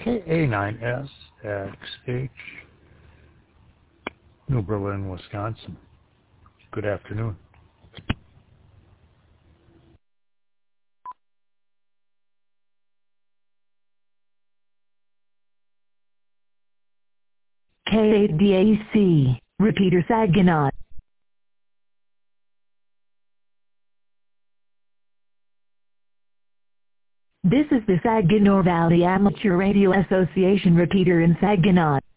KA9SXH, New Berlin, Wisconsin. Good afternoon. K8DAC, repeater Saginaw. This is the Saginaw Valley Amateur Radio Association repeater in Saginaw.